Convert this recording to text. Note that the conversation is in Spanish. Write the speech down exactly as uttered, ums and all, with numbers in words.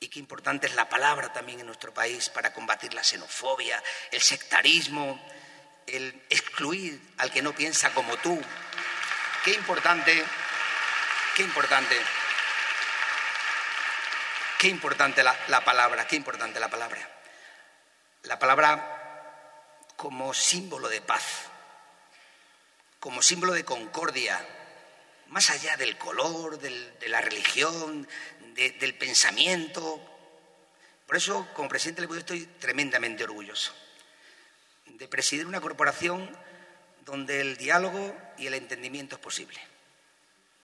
qué importante es la palabra también en nuestro país para combatir la xenofobia, el sectarismo, el excluir al que no piensa como tú. Qué importante, qué importante, qué importante la, la palabra, qué importante la palabra. La palabra como símbolo de paz, como símbolo de concordia, más allá del color, del, de la religión, de, del pensamiento. Por eso, como presidente del Ejecutivo, estoy tremendamente orgulloso de presidir una corporación donde el diálogo y el entendimiento es posible.